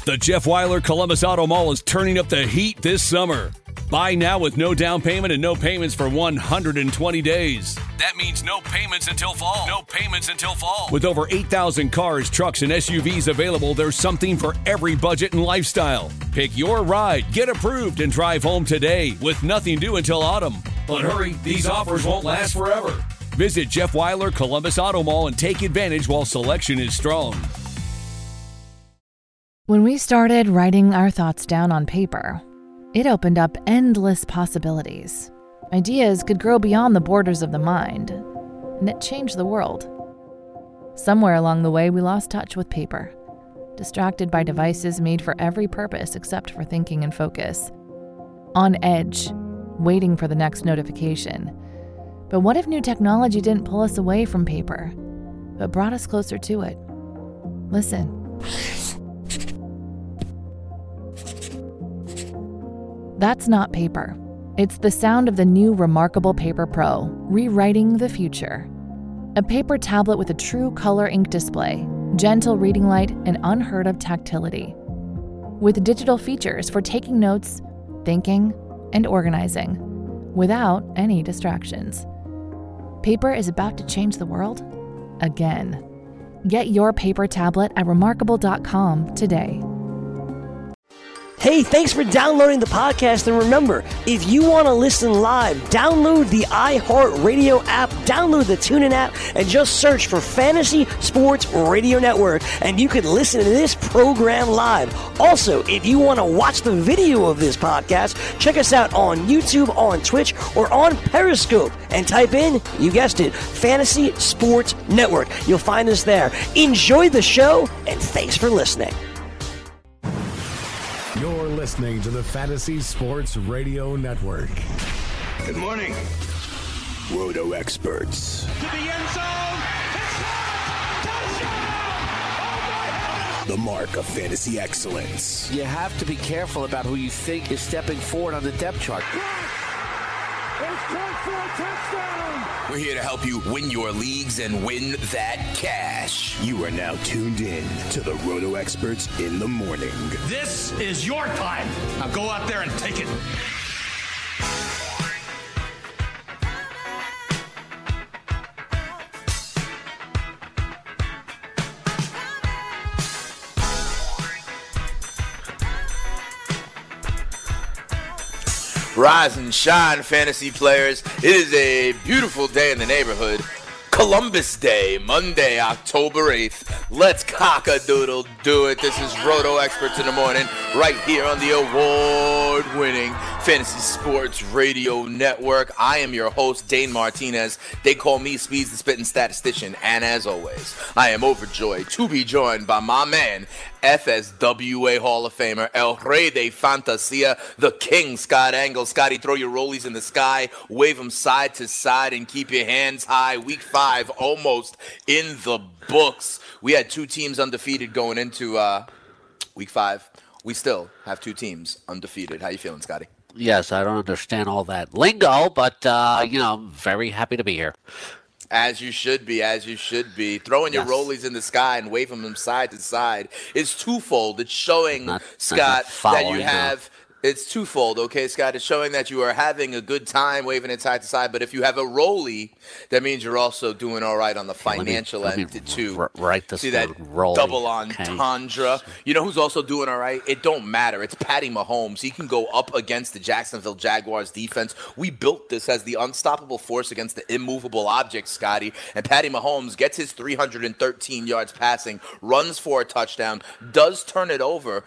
The Jeff Weiler Columbus Auto Mall is turning up the heat this summer. Buy now with no down payment and no payments for 120 days. That means no payments until fall. No payments until fall. With over 8,000 cars, trucks, and SUVs available, there's something for every budget and lifestyle. Pick your ride, get approved, and drive home today with nothing due until autumn. But hurry, these offers won't last forever. Visit Jeff Weiler Columbus Auto Mall and take advantage while selection is strong. When we started writing our thoughts down on paper, it opened up endless possibilities. Ideas could grow beyond the borders of the mind, and it changed the world. Somewhere along the way, we lost touch with paper, distracted by devices made for every purpose except for thinking and focus. On edge, waiting for the next notification. But what if new technology didn't pull us away from paper, but brought us closer to it? Listen. That's not paper. It's the sound of the new Remarkable Paper Pro, rewriting the future. A paper tablet with a true color ink display, gentle reading light, and unheard of tactility. With digital features for taking notes, thinking, and organizing, without any distractions. Paper is about to change the world again. Get your paper tablet at remarkable.com today. Hey, thanks for downloading the podcast. And remember, if you want to listen live, download the iHeartRadio app, download the TuneIn app, and just search for Fantasy Sports Radio Network, and you can listen to this program live. Also, if you want to watch the video of this podcast, check us out on YouTube, on Twitch, or on Periscope, and type in, you guessed it, Fantasy Sports Network. You'll find us there. Enjoy the show, and thanks for listening. You're listening to the Fantasy Sports Radio Network. Good morning, Roto Experts. To the end zone. Touchdown! Oh, the mark of fantasy excellence. You have to be careful about who you think is stepping forward on the depth chart. It's time for a touchdown! We're here to help you win your leagues and win that cash. You are now tuned in to the Roto Experts in the morning. This is your time. Now go out there and take it. Rise and shine, fantasy players. It is a beautiful day in the neighborhood. Columbus Day, Monday, October 8th. Let's cock-a-doodle do it. This is Roto Experts in the morning, right here on the award-winning Fantasy Sports Radio Network. I am your host, Dane Martinez. They call me Speeds the Spittin' Statistician. And as always, I am overjoyed to be joined by my man, FSWA Hall of Famer, El Rey de Fantasia, the King, Scott Engel. Scotty, throw your rollies in the sky, wave them side to side, and keep your hands high. Week 5 almost in the books. We had 2 teams undefeated going into Week 5. We still have 2 teams undefeated. How you feeling, Scotty? Yes, I don't understand all that lingo, but, very happy to be here. As you should be, as you should be. Throwing your rollies in the sky and waving them side to side is twofold. It's showing, Scott, that you have... It's twofold, okay, Scott? It's showing that you are having a good time waving it side to side, but if you have a rollie, that means you're also doing all right on the financial end, too. Write this See that rollie. Double entendre? Okay. You know who's also doing all right? It don't matter. It's Patty Mahomes. He can go up against the Jacksonville Jaguars defense. We built this as the unstoppable force against the immovable object, Scotty, and Patty Mahomes gets his 313 yards passing, runs for a touchdown, does turn it over,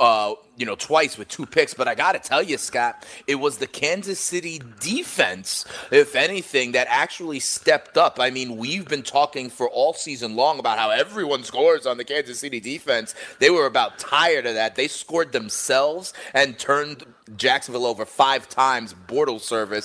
twice with 2 picks. But I got to tell you, Scott, it was the Kansas City defense, if anything, that actually stepped up. I mean, we've been talking for all season long about how everyone scores on the Kansas City defense. They were about tired of that. They scored themselves and turned Jacksonville over 5 times. Bortles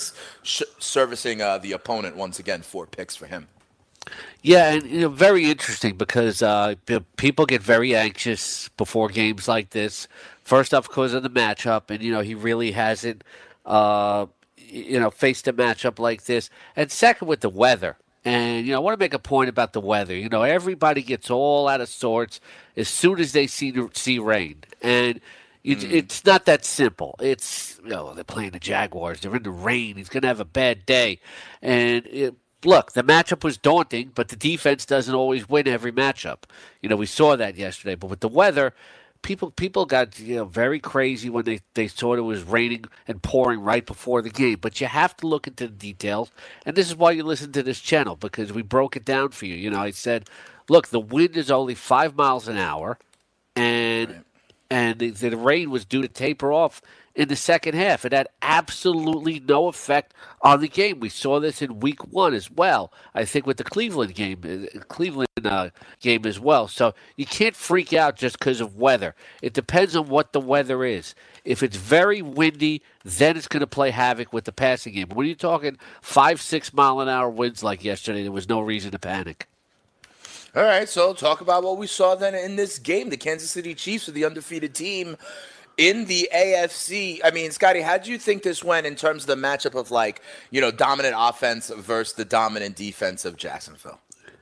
servicing the opponent once again. 4 picks for him. Yeah, and very interesting because people get very anxious before games like this. First off, because of the matchup, and he really hasn't, faced a matchup like this. And second, with the weather, And, I want to make a point about the weather. Everybody gets all out of sorts as soon as they see rain. And it's not that simple. It's, they're playing the Jaguars. They're in the rain. He's going to have a bad day. And, look, the matchup was daunting, but the defense doesn't always win every matchup. We saw that yesterday. But with the weather, people got very crazy when they saw it was raining and pouring right before the game. But you have to look into the details, and this is why you listen to this channel, because we broke it down for you. I said, look, the wind is only 5 miles an hour, and the rain was due to taper off in the second half. It had absolutely no effect on the game. We saw this in Week 1 as well. I think with the Cleveland game as well. So you can't freak out just because of weather. It depends on what the weather is. If it's very windy, then it's going to play havoc with the passing game. When you're talking 5-6 mile an hour winds like yesterday, there was no reason to panic. All right, so talk about what we saw then in this game. The Kansas City Chiefs are the undefeated team in the AFC. I mean, Scotty, how do you think this went in terms of the matchup of dominant offense versus the dominant defense of Jacksonville?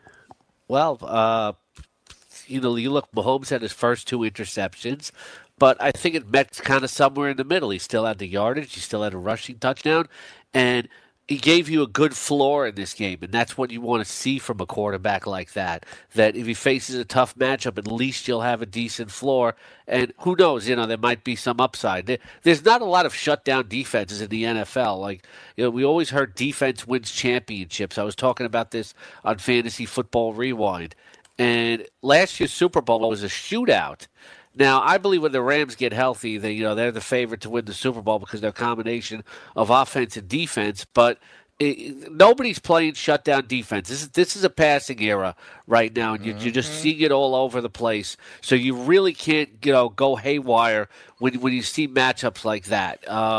Well, you look, Mahomes had his first 2 interceptions, but I think it met kind of somewhere in the middle. He still had the yardage. He still had a rushing touchdown, and he gave you a good floor in this game, and that's what you want to see from a quarterback like that, that if he faces a tough matchup, at least you'll have a decent floor. And who knows, there might be some upside. There's not a lot of shutdown defenses in the NFL. We always heard defense wins championships. I was talking about this on Fantasy Football Rewind. And last year's Super Bowl was a shootout. Now, I believe when the Rams get healthy, they're the favorite to win the Super Bowl because they're a combination of offense and defense. But nobody's playing shutdown defense. This is a passing era right now, and you're just seeing it all over the place. So you really can't go haywire when you see matchups like that.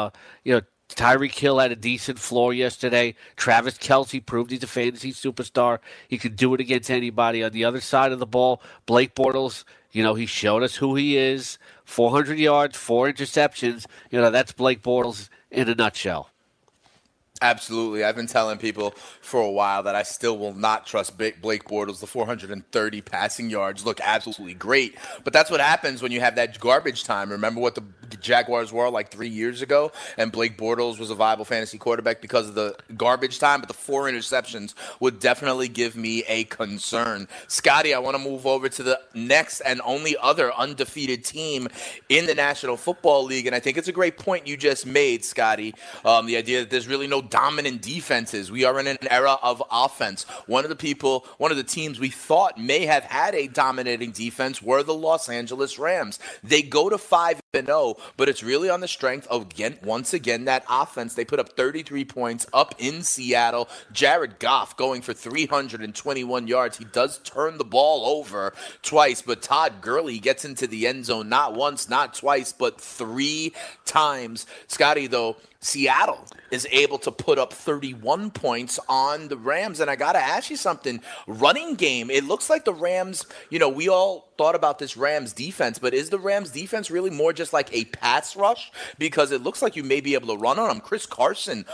Tyreek Hill had a decent floor yesterday. Travis Kelce proved he's a fantasy superstar. He can do it against anybody. On the other side of the ball, Blake Bortles, he showed us who he is. 400 yards, 4 interceptions. That's Blake Bortles in a nutshell. Absolutely. I've been telling people for a while that I still will not trust Blake Bortles. The 430 passing yards look absolutely great. But that's what happens when you have that garbage time. Remember what the Jaguars were like 3 years ago? And Blake Bortles was a viable fantasy quarterback because of the garbage time. But the 4 interceptions would definitely give me a concern. Scotty, I want to move over to the next and only other undefeated team in the National Football League. And I think it's a great point you just made, Scotty. The idea that there's really no dominant defenses. We are in an era of offense. One of the teams we thought may have had a dominating defense were the Los Angeles Rams. They go to 5-0, but it's really on the strength of, once again, that offense. They put up 33 points up in Seattle. Jared Goff going for 321 yards. He does turn the ball over twice, but Todd Gurley gets into the end zone not once, not twice, but 3 times. Scotty, though, Seattle is able to put up 31 points on the Rams. And I got to ask you something. Running game, it looks like the Rams, we all thought about this Rams defense, but is the Rams defense really more just like a pass rush? Because it looks like you may be able to run on them. Chris Carson,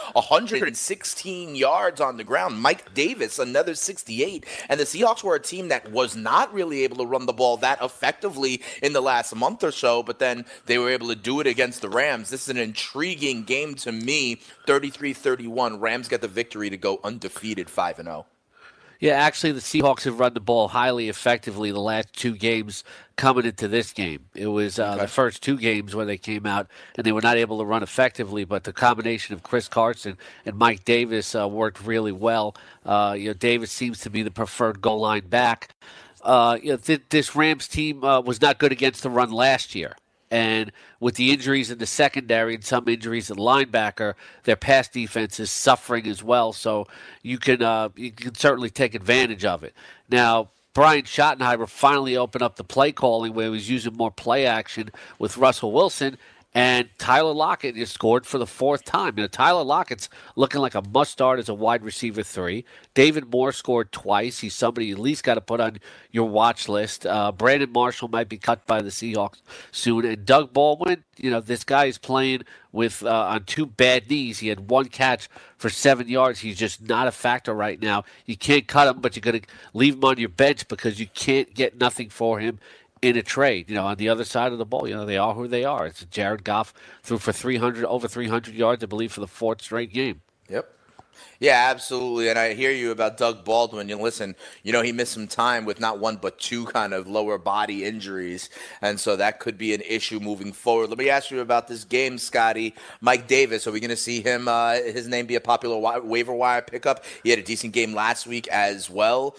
116 yards on the ground. Mike Davis, another 68. And the Seahawks were a team that was not really able to run the ball that effectively in the last month or so, but then they were able to do it against the Rams. This is an intriguing game to me. 33-31. Rams get the victory to go undefeated 5-0. Yeah, actually, the Seahawks have run the ball highly effectively the last 2 games coming into this game. It was the first 2 games when they came out, and they were not able to run effectively, but the combination of Chris Carson and Mike Davis worked really well. Davis seems to be the preferred goal line back. This Rams team was not good against the run last year. And with the injuries in the secondary and some injuries at linebacker, their pass defense is suffering as well. So you can certainly take advantage of it. Now, Brian Schottenheimer finally opened up the play calling where he was using more play action with Russell Wilson. And Tyler Lockett just scored for the fourth time. Tyler Lockett's looking like a must-start as a wide receiver 3. David Moore scored twice. He's somebody you at least got to put on your watch list. Brandon Marshall might be cut by the Seahawks soon. And Doug Baldwin, this guy is playing with on 2 bad knees. He had 1 catch for 7 yards. He's just not a factor right now. You can't cut him, but you're going to leave him on your bench because you can't get nothing for him in a trade. On the other side of the ball, they are who they are. It's Jared Goff threw for over 300 yards, I believe, for the 4th straight game. Yep. Yeah, absolutely. And I hear you about Doug Baldwin. Listen, he missed some time with not 1 but 2 kind of lower body injuries. And so that could be an issue moving forward. Let me ask you about this game, Scotty. Mike Davis, are we going to see him, his name be a popular waiver wire pickup? He had a decent game last week as well.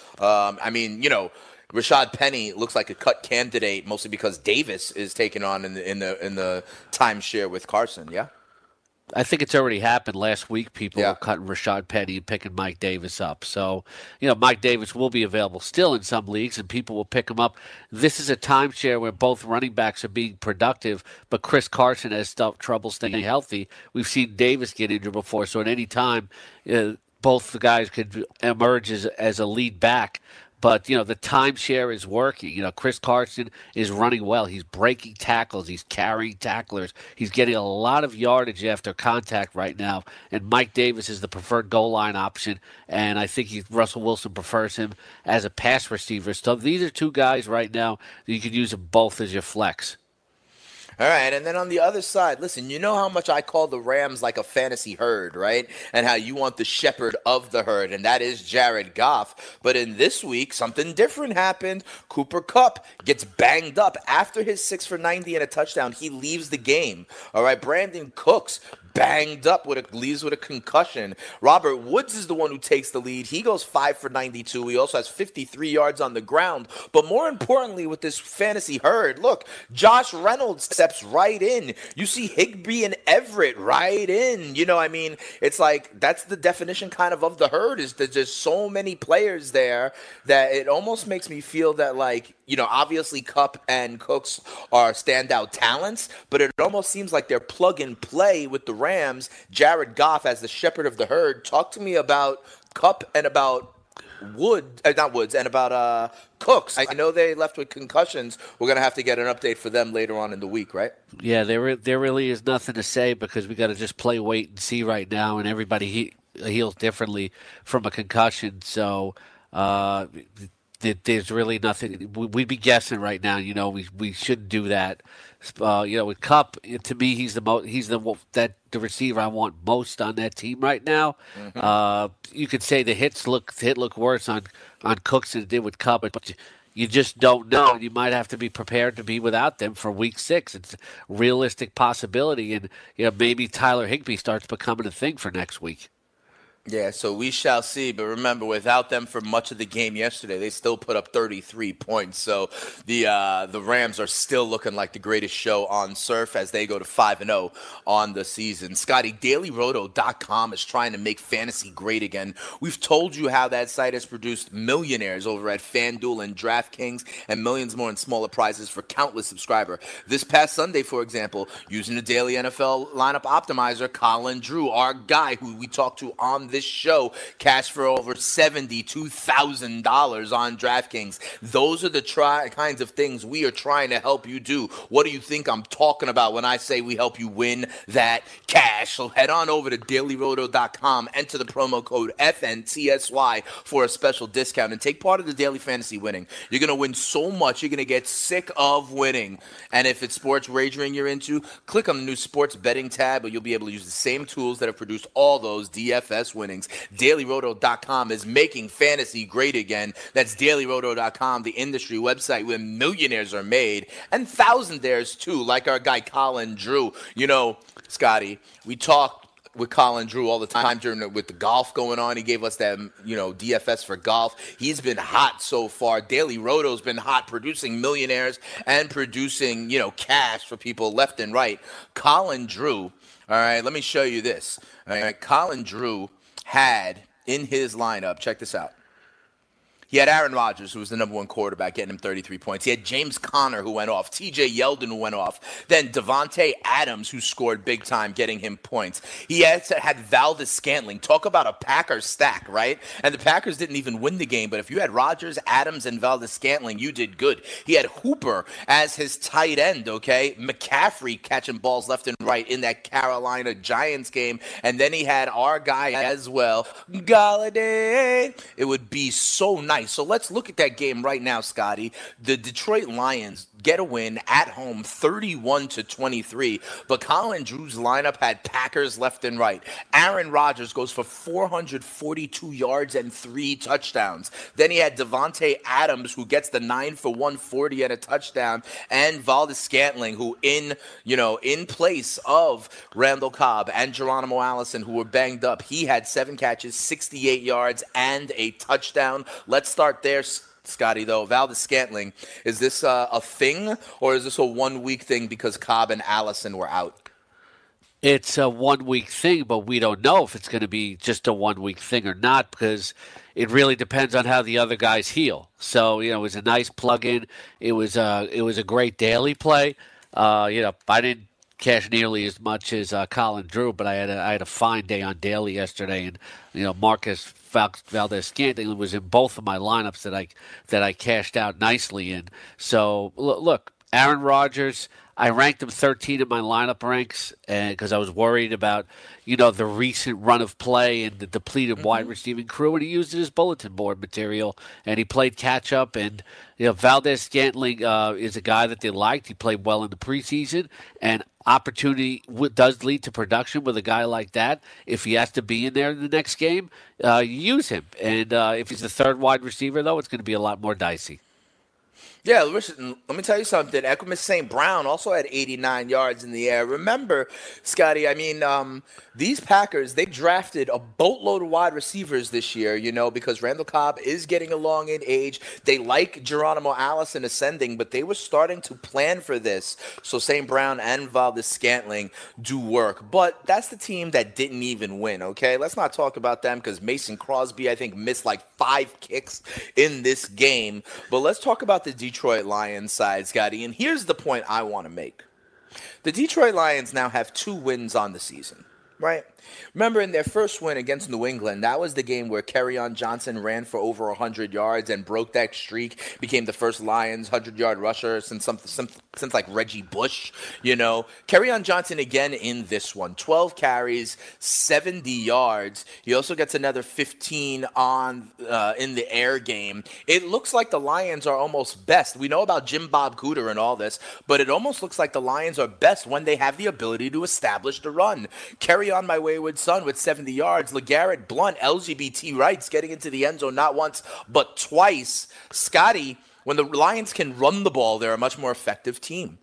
Rashad Penny looks like a cut candidate, mostly because Davis is taking on in the timeshare with Carson. Yeah, I think it's already happened last week. People were cutting Rashad Penny and picking Mike Davis up. So, Mike Davis will be available still in some leagues, and people will pick him up. This is a timeshare where both running backs are being productive, but Chris Carson has trouble staying healthy. We've seen Davis get injured before, so at any time, both the guys could emerge as a lead back. But, the timeshare is working. Chris Carson is running well. He's breaking tackles. He's carrying tacklers. He's getting a lot of yardage after contact right now. And Mike Davis is the preferred goal line option. And I think Russell Wilson prefers him as a pass receiver. So these are 2 guys right now that you could use them both as your flex. All right, and then on the other side, listen, you know how much I call the Rams like a fantasy herd, right? And how you want the shepherd of the herd, and that is Jared Goff. But in this week, something different happened. Cooper Kupp gets banged up. After his 6 for 90 and a touchdown, he leaves the game. All right, Brandon Cooks banged up leaves with a concussion. Robert Woods is the one who takes the lead. He goes 5 for 92. He also has 53 yards on the ground. But more importantly, with this fantasy herd, look, Josh Reynolds steps right in. You see Higbee and Everett right in. It's like that's the definition kind of the herd, is there's just so many players there that it almost makes me feel that, like, obviously Kupp and Cooks are standout talents, but it almost seems like they're plug and play with the Rams. Jared Goff as the shepherd of the herd. Talk to me about Kupp and about Cooks. I know they left with concussions. We're going to have to get an update for them later on in the week, right? Yeah, there really is nothing to say because we got to just play wait and see right now, and everybody heals differently from a concussion. So there's really nothing. We'd be guessing right now. We shouldn't do that. With Kupp, to me, he's the receiver I want most on that team right now. Mm-hmm. You could say the hit look worse on Cooks than it did with Kupp, but you just don't know. You might have to be prepared to be without them for week 6. It's a realistic possibility, and maybe Tyler Higbee starts becoming a thing for next week. Yeah, so we shall see. But remember, without them for much of the game yesterday, they still put up 33 points. So the Rams are still looking like the greatest show on surf as they go to 5-0 on the season. Scotty, DailyRoto.com is trying to make fantasy great again. We've told you how that site has produced millionaires over at FanDuel and DraftKings and millions more in smaller prizes for countless subscribers. This past Sunday, for example, using the Daily NFL Lineup Optimizer, Colin Drew, our guy who we talked to on this show, cashed for over $72,000 on DraftKings. Those are the kinds of things we are trying to help you do. What do you think I'm talking about when I say we help you win that cash? So head on over to dailyroto.com, enter the promo code FNTSY for a special discount, and take part of the daily fantasy winning. You're going to win so much, you're going to get sick of winning. And if it's sports wagering you're into, click on the new sports betting tab, where you'll be able to use the same tools that have produced all those DFS winnings. DailyRoto.com is making fantasy great again. That's DailyRoto.com, the industry website where millionaires are made, and thousandaires too, like our guy Colin Drew. Scotty, we talk with Colin Drew all the time with the golf going on. He gave us that, DFS for golf. He's been hot so far. Daily Roto's been hot, producing millionaires and producing, cash for people left and right. Colin Drew, all right, let me show you this. All right, Colin Drew had in his lineup, check this out. He had Aaron Rodgers, who was the number one quarterback, getting him 33 points. He had James Conner, who went off. T.J. Yeldon, who went off. Then Devontae Adams, who scored big time, getting him points. He had Valdes-Scantling. Talk about a Packers stack, right? And the Packers didn't even win the game, but if you had Rodgers, Adams, and Valdes-Scantling, you did good. He had Hooper as his tight end, okay? McCaffrey catching balls left and right in that Carolina Giants game. And then he had our guy as well, Golladay. It would be so nice. So let's look at that game right now, Scotty. The Detroit Lions get a win at home, 31-23. But Colin Drew's lineup had Packers left and right. Aaron Rodgers goes for 442 yards and 3 touchdowns. Then he had Devontae Adams, who gets the 9 for 140 and a touchdown, and Valdes-Scantling, who in place of Randall Cobb and Geronimo Allison, who were banged up, he had 7 catches, 68 yards, and a touchdown. Let's start there, Scotty, though. Valdes-Scantling, is this a thing, or is this a 1 week thing because Cobb and Allison were out? It's a 1 week thing, but we don't know if it's going to be just a 1 week thing or not, because it really depends on how the other guys heal. So, it was a nice plug-in. It was a great daily play. I didn't cash nearly as much as Colin Drew, but I had a fine day on daily yesterday, and Marcus Valdes-Scantling was in both of my lineups that I cashed out nicely in. So look, Aaron Rodgers, I ranked him 13 in my lineup ranks because I was worried about the recent run of play and the depleted wide receiving crew, and he used it as bulletin board material, and he played catch up. And Valdes-Scantling is a guy that they liked. He played well in the preseason, and opportunity does lead to production with a guy like that. If he has to be in there in the next game, you use him. And if he's the third wide receiver, though, it's going to be a lot more dicey. Yeah, listen, let me tell you something. Equinus St. Brown also had 89 yards in the air. Remember, Scotty, these Packers, they drafted a boatload of wide receivers this year, because Randall Cobb is getting along in age. They like Geronimo Allison ascending, but they were starting to plan for this. So St. Brown and Valdes-Scantling do work. But that's the team that didn't even win, okay? Let's not talk about them because Mason Crosby, I think, missed like 5 kicks in this game. But let's talk about the Detroit Lions side, Scotty. And here's the point I want to make. The Detroit Lions now have 2 wins on the season, right? Remember, in their first win against New England, that was the game where Kerryon Johnson ran for over 100 yards and broke that streak, became the first Lions 100-yard rusher since like Reggie Bush, Kerryon Johnson again in this one, 12 carries, 70 yards. He also gets another 15 on in the air game. It looks like the Lions are almost best. We know about Jim Bob Cooter and all this, but it almost looks like the Lions are best when they have the ability to establish the run. Kerryon, my wayward son, with 70 yards. LeGarrette Blount, LGBT rights, getting into the end zone not once but twice. Scotty, when the Lions can run the ball, they're a much more effective team.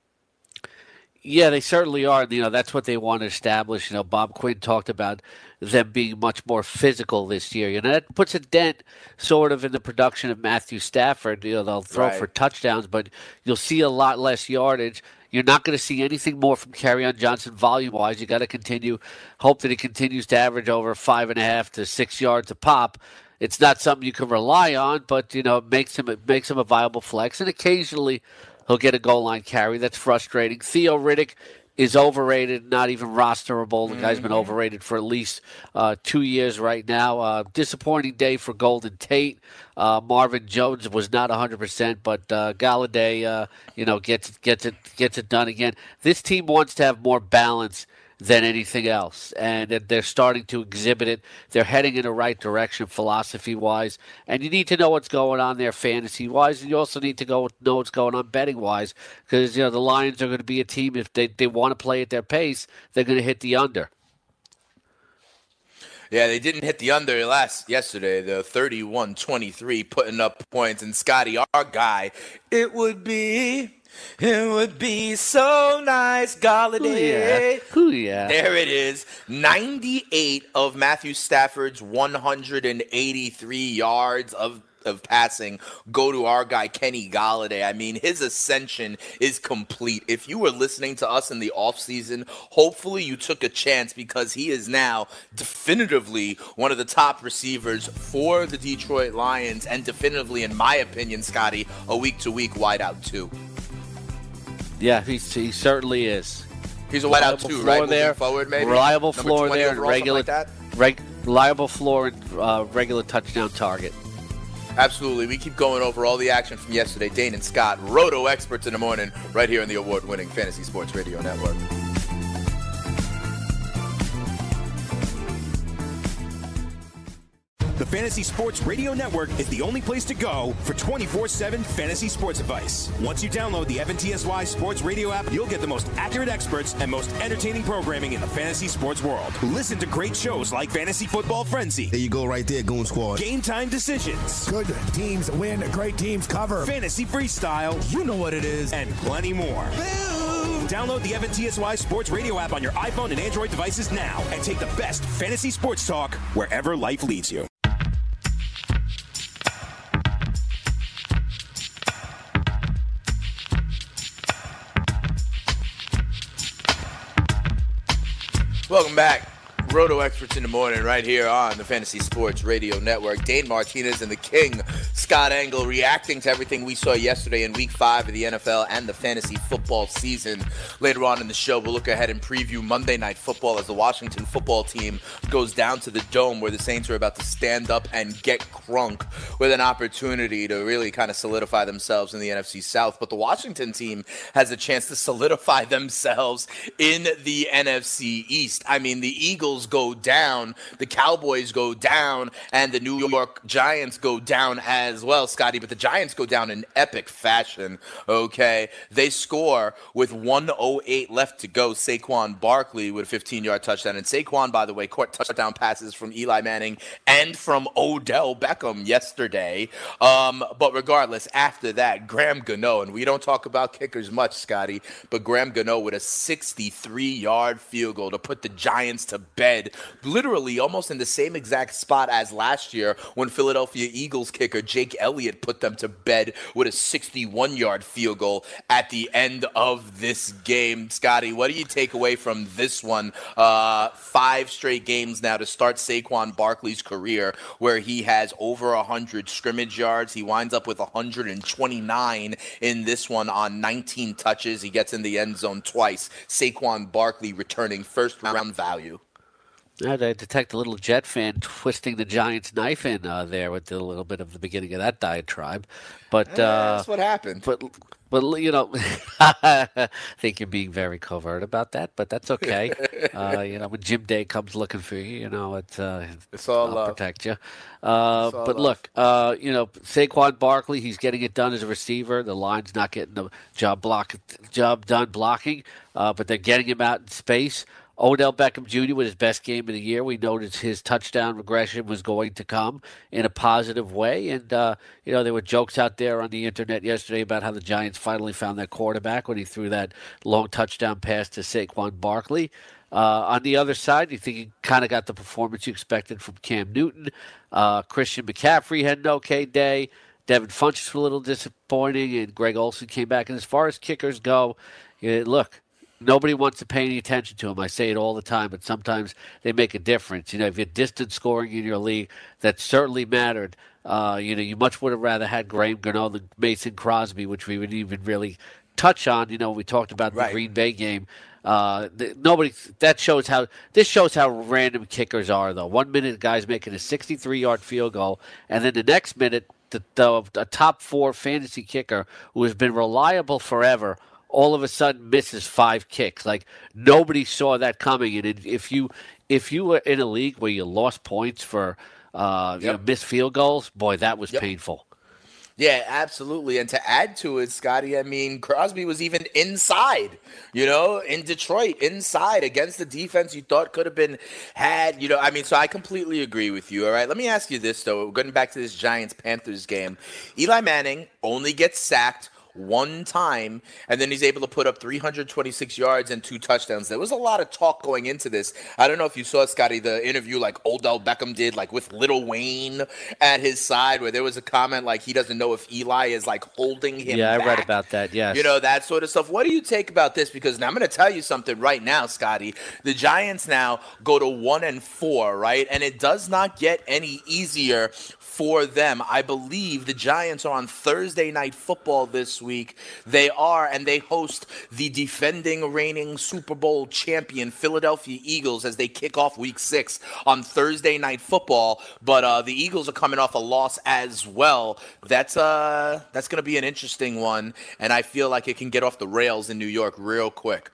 Yeah, they certainly are. That's what they want to establish. Bob Quinn talked about them being much more physical this year. That puts a dent sort of in the production of Matthew Stafford. They'll throw for touchdowns, but you'll see a lot less yardage. You're not going to see anything more from Kerryon Johnson volume-wise. You got to hope that he continues to average over 5.5 to 6 yards a pop. It's not something you can rely on, but it makes him a viable flex. And occasionally he'll get a goal line carry. That's frustrating. Theo Riddick is overrated, not even rosterable. The guy's been overrated for at least 2 years right now. Disappointing day for Golden Tate. Marvin Jones was not 100%, but Golladay, gets it done again. This team wants to have more balance than anything else, and they're starting to exhibit it. They're heading in the right direction philosophy-wise, and you need to know what's going on there fantasy-wise, and you also need to know what's going on betting-wise, because the Lions are going to be a team, if they want to play at their pace, they're going to hit the under. Yeah, they didn't hit the under yesterday, the 31-23, putting up points. And Scotty, our guy, it would be so nice, Golladay. Ooh, yeah. There it is. 98 of Matthew Stafford's 183 yards of of passing go to our guy Kenny Golladay. I mean, his ascension is complete. If you were listening to us in the offseason, hopefully you took a chance, because he is now definitively one of the top receivers for the Detroit Lions, and definitively, in my opinion, Scotty, a week-to-week wideout too. Yeah, he certainly is. He's a wideout too, right? Moving forward, maybe. Reliable Number floor 20 there, and overall, reliable floor and regular touchdown target. Absolutely. We keep going over all the action from yesterday. Dane and Scott, Roto Experts in the morning, right here on the award-winning Fantasy Sports Radio Network. The Fantasy Sports Radio Network is the only place to go for 24/7 fantasy sports advice. Once you download the FNTSY Sports Radio app, you'll get the most accurate experts and most entertaining programming in the fantasy sports world. Listen to great shows like Fantasy Football Frenzy. There you go right there, Goon Squad. Game Time Decisions. Good teams win, great teams cover. Fantasy Freestyle. You know what it is. And plenty more. Boom! Download the FNTSY Sports Radio app on your iPhone and Android devices now and take the best fantasy sports talk wherever life leads you. Welcome back. Roto Experts in the morning right here on the Fantasy Sports Radio Network. Dane Martinez and the King, Scott Engel, reacting to everything we saw yesterday in Week 5 of the NFL and the fantasy football season. Later on in the show, we'll look ahead and preview Monday Night Football as the Washington football team goes down to the Dome, where the Saints are about to stand up and get crunk with an opportunity to really kind of solidify themselves in the NFC South. But the Washington team has a chance to solidify themselves in the NFC East. I mean, the Eagles go down, the Cowboys go down, and the New York Giants go down as well, Scotty. But the Giants go down in epic fashion, okay? They score with 1:08 left to go. Saquon Barkley with a 15-yard touchdown. And Saquon, by the way, caught touchdown passes from Eli Manning and from Odell Beckham yesterday. But regardless, after that, Graham Gano, and we don't talk about kickers much, Scotty, but Graham Gano with a 63-yard field goal to put the Giants to bed, literally almost in the same exact spot as last year when Philadelphia Eagles kicker Jake Elliott put them to bed with a 61-yard field goal at the end of this game. Scotty, what do you take away from this one? 5 straight games now to start Saquon Barkley's career where he has over 100 scrimmage yards. He winds up with 129 in this one on 19 touches. He gets in the end zone twice. Saquon Barkley returning first-round value. I detect a little Jet fan twisting the Giants' knife in there with a little bit of the beginning of that diatribe. But that's what happened. But you know, I think you're being very covert about that, but that's okay. You know, when Jim Day comes looking for you, you know, it's all I'll love. protect you. But look, you know, Saquon Barkley, he's getting it done as a receiver. The line's not getting the job done blocking, but they're getting him out in space. Odell Beckham Jr. with his best game of the year. We noticed his touchdown regression was going to come in a positive way. And, you know, there were jokes out there on the internet yesterday about how the Giants finally found their quarterback when he threw that long touchdown pass to Saquon Barkley. On the other side, you think he kind of got the performance you expected from Cam Newton. Christian McCaffrey had an okay day. Devin Funchess was a little disappointing, and Greg Olsen came back. And as far as kickers go, look, nobody wants to pay any attention to them. I say it all the time, but sometimes they make a difference. You know, if you're distance scoring in your league, that certainly mattered. You know, you much would have rather had Graham Gano than Mason Crosby, which we would even really touch on. You know, we talked about the Green Bay game. This shows how random kickers are, though. 1 minute, the guy's making a 63-yard field goal, and then the next minute, the top 4 fantasy kicker who has been reliable forever all of a sudden misses 5 kicks. Like, nobody saw that coming. And if you were in a league where you lost points for you know, missed field goals, boy, that was painful. Yeah, absolutely. And to add to it, Scotty, I mean, Crosby was even inside, you know, in Detroit, inside against the defense you thought could have been had, you know. I mean, so I completely agree with you, all right? Let me ask you this, though. Going back to this Giants-Panthers game, Eli Manning only gets sacked one time, and then he's able to put up 326 yards and 2 touchdowns. There was a lot of talk going into this. I don't know if you saw, Scotty, the interview like Odell Beckham did, like with Lil Wayne at his side, where there was a comment like he doesn't know if Eli is like holding him Yeah, back. I read about that, yes. You know, that sort of stuff. What do you take about this? Because now I'm going to tell you something right now, Scotty. The Giants now go to 1-4, right? And it does not get any easier for them. I believe the Giants are on Thursday Night Football this week. They are, and they host the defending reigning Super Bowl champion Philadelphia Eagles as they kick off Week 6 on Thursday Night Football. But the Eagles are coming off a loss as well. That's going to be an interesting one, and I feel like it can get off the rails in New York real quick.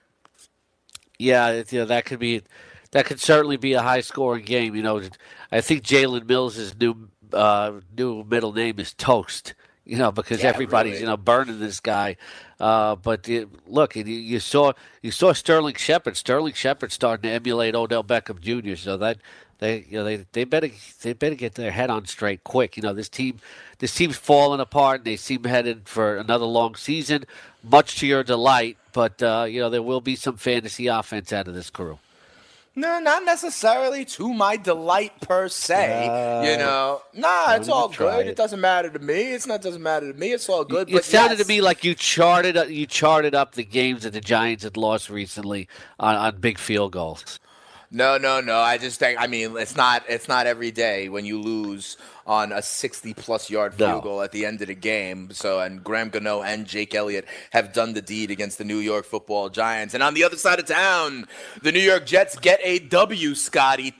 Yeah, that could certainly be a high-scoring game. You know, I think Jalen Mills' new middle name is Toast. You know, because everybody's really. Burning this guy. But look, you saw Sterling Shepard. Sterling Shepard starting to emulate Odell Beckham Jr. So that they better get their head on straight quick. You know, this team's falling apart, and they seem headed for another long season, much to your delight. But there will be some fantasy offense out of this crew. No, not necessarily to my delight per se. It's all good. It doesn't matter to me. It doesn't matter to me. It's all good. It sounded to me like you charted up the games that the Giants had lost recently on big field goals. No. I just think, it's not every day when you lose on a 60-plus yard field goal at the end of the game. So, and Graham Gano and Jake Elliott have done the deed against the New York Football Giants. And on the other side of town, the New York Jets get a W, Scotty,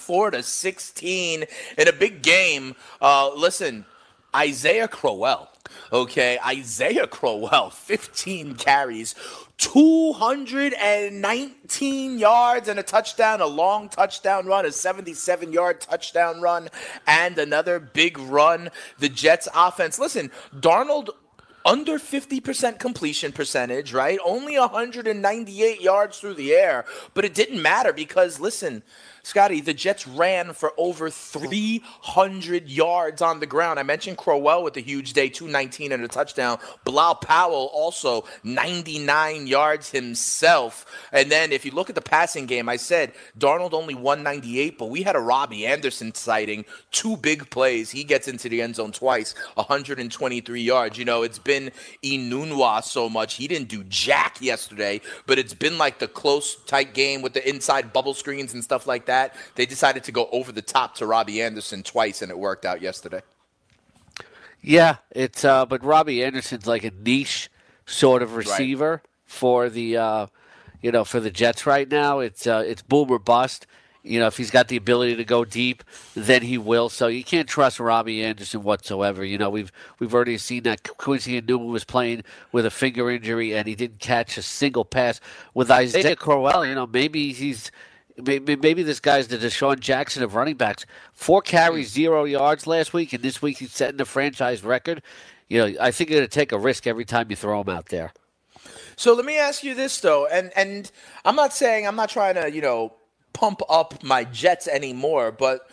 34-16 in a big game. Listen, Isaiah Crowell. Okay, Isaiah Crowell, 15 carries, 219 yards and a touchdown, a long touchdown run, a 77-yard touchdown run, and another big run. The Jets offense, listen, Darnold under 50% completion percentage, right? Only 198 yards through the air, but it didn't matter because, listen, Scotty, the Jets ran for over 300 yards on the ground. I mentioned Crowell with a huge day, 219 and a touchdown. Bilal Powell also 99 yards himself. And then if you look at the passing game, I said Darnold only 198, but we had a Robbie Anderson sighting, 2 big plays. He gets into the end zone twice, 123 yards. You know, it's been Enunwa so much. He didn't do jack yesterday, but it's been like the close, tight game with the inside bubble screens and stuff like that. They decided to go over the top to Robbie Anderson twice, and it worked out yesterday. Yeah, but Robbie Anderson's like a niche sort of receiver for the for the Jets right now. It's boom or bust. You know, if he's got the ability to go deep, then he will. So you can't trust Robbie Anderson whatsoever. You know, we've already seen that Quincy Enunwa was playing with a finger injury, and he didn't catch a single pass. With Isaiah Crowell, you know, maybe this guy's the Deshaun Jackson of running backs. 4 carries, 0 yards last week, and this week he's setting the franchise record. You know, I think you're going to take a risk every time you throw him out there. So let me ask you this, though, and I'm not trying to, pump up my Jets anymore, but,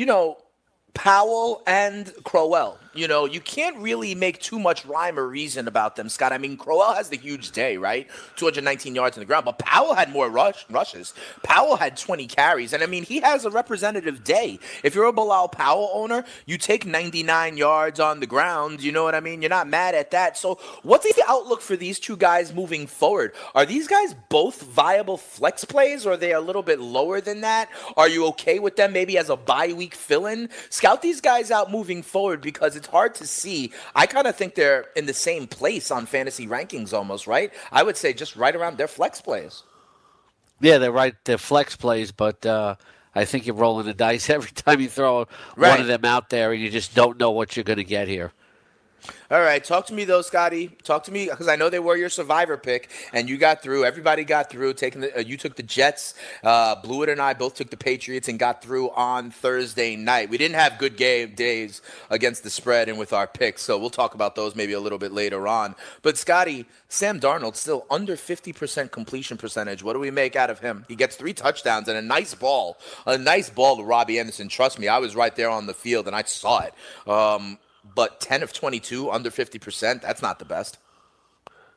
Powell and Crowell, you can't really make too much rhyme or reason about them, Scott. I mean, Crowell has the huge day, right? 219 yards on the ground, but Powell had more rushes. Powell had 20 carries, and I mean, he has a representative day. If you're a Bilal Powell owner, you take 99 yards on the ground, you know what I mean? You're not mad at that. So what's the outlook for these two guys moving forward? Are these guys both viable flex plays, or are they a little bit lower than that? Are you okay with them maybe as a bye week fill-in? Scout these guys out moving forward because it's hard to see. I kind of think they're in the same place on fantasy rankings almost, right? I would say just right around their flex plays. Yeah, they're right. They're flex plays, but I think you're rolling the dice every time you throw one of them out there, and you just don't know what you're going to get here. All right, talk to me, though, Scotty. Talk to me, because I know they were your survivor pick, and you got through. Everybody got through. You took the Jets. Blewett and I both took the Patriots and got through on Thursday night. We didn't have good game days against the spread and with our picks, so we'll talk about those maybe a little bit later on. But, Scotty, Sam Darnold still under 50% completion percentage. What do we make out of him? He gets 3 touchdowns and a nice ball to Robbie Anderson. Trust me, I was right there on the field, and I saw it. But 10 of 22, under 50%, that's not the best.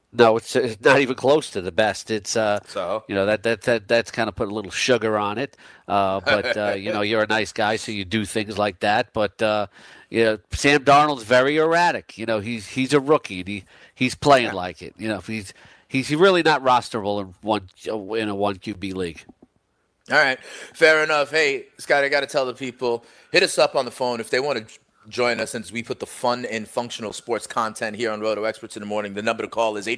No, it's not even close to the best. It's that's kind of put a little sugar on it. But you're a nice guy, so you do things like that. But Sam Darnold's very erratic. He's a rookie. And he's playing like it. He's really not rosterable in a one QB league. All right, fair enough. Hey, Scott, I got to tell the people, hit us up on the phone if they want to join us, since we put the fun and functional sports content here on Roto Experts in the Morning. The number to call is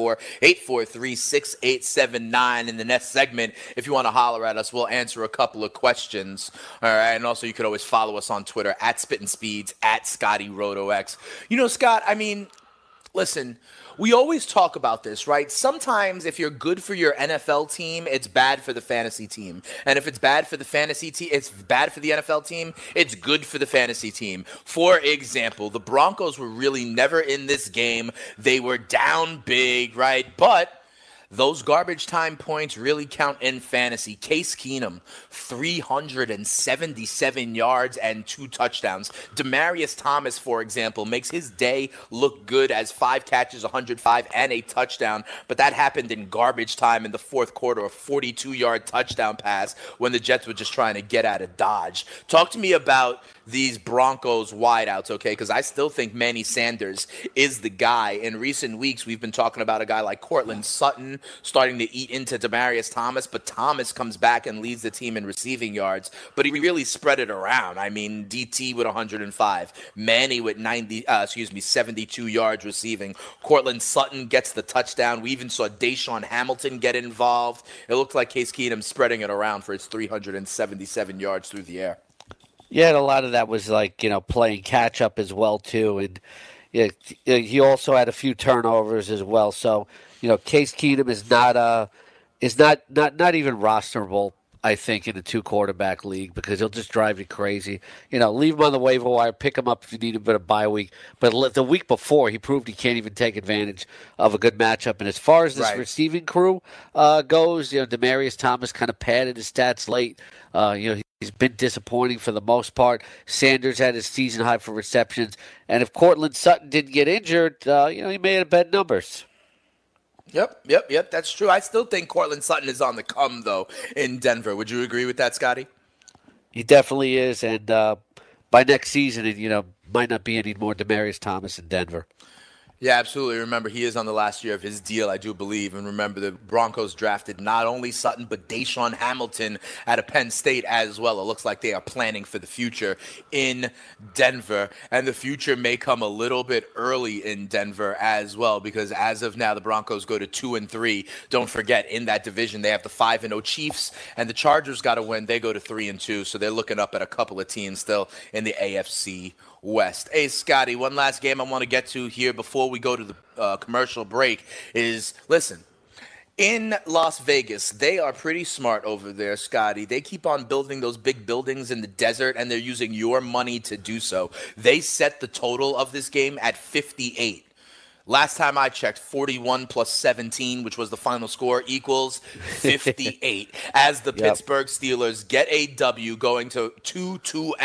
844-843-6879. In the next segment, if you want to holler at us, we'll answer a couple of questions. All right, and also you could always follow us on Twitter at Spittin' Speeds, at ScottyRotoX. Scott, listen, we always talk about this, right? Sometimes if you're good for your NFL team, it's bad for the fantasy team. And if it's bad for the fantasy team, it's bad for the NFL team, it's good for the fantasy team. For example, the Broncos were really never in this game. They were down big, right? But those garbage time points really count in fantasy. Case Keenum, 377 yards and 2 touchdowns. Demaryius Thomas, for example, makes his day look good as 5 catches, 105, and a touchdown. But that happened in garbage time in the fourth quarter, a 42-yard touchdown pass when the Jets were just trying to get out of Dodge. Talk to me about these Broncos wideouts, okay? Because I still think Manny Sanders is the guy. In recent weeks, we've been talking about a guy like Courtland Sutton starting to eat into Demaryius Thomas, but Thomas comes back and leads the team in receiving yards. But he really spread it around. DT with 105, Manny with 72 yards receiving. Courtland Sutton gets the touchdown. We even saw Deshaun Hamilton get involved. It looked like Case Keenum spreading it around for his 377 yards through the air. Yeah, and a lot of that was playing catch up as well too, and he also had a few turnovers as well. So Case Keenum is not even rosterable, I think, in a 2-quarterback league, because he'll just drive you crazy. Leave him on the waiver wire, pick him up if you need a bit of bye week. But the week before, he proved he can't even take advantage of a good matchup. And as far as this receiving crew goes, Demaryius Thomas kind of padded his stats late. He's been disappointing for the most part. Sanders had his season high for receptions. And if Courtland Sutton didn't get injured, he may have bad numbers. Yep. That's true. I still think Courtland Sutton is on the come, though, in Denver. Would you agree with that, Scotty? He definitely is. And by next season, it might not be any more Demaryius Thomas in Denver. Yeah, absolutely. Remember, he is on the last year of his deal, I do believe. And remember, the Broncos drafted not only Sutton, but Deshaun Hamilton out of Penn State as well. It looks like they are planning for the future in Denver. And the future may come a little bit early in Denver as well, because as of now, the Broncos go to 2-3. Don't forget, in that division, they have the 5-0 Chiefs, and the Chargers got to win. They go to 3-2, so they're looking up at a couple of teams still in the AFC West. Hey, Scotty, one last game I want to get to here before we go to the commercial break is, listen, in Las Vegas, they are pretty smart over there, Scotty. They keep on building those big buildings in the desert, and they're using your money to do so. They set the total of this game at 58. Last time I checked, 41 plus 17, which was the final score, equals 58. As the Pittsburgh Steelers get a W, going to 2-1,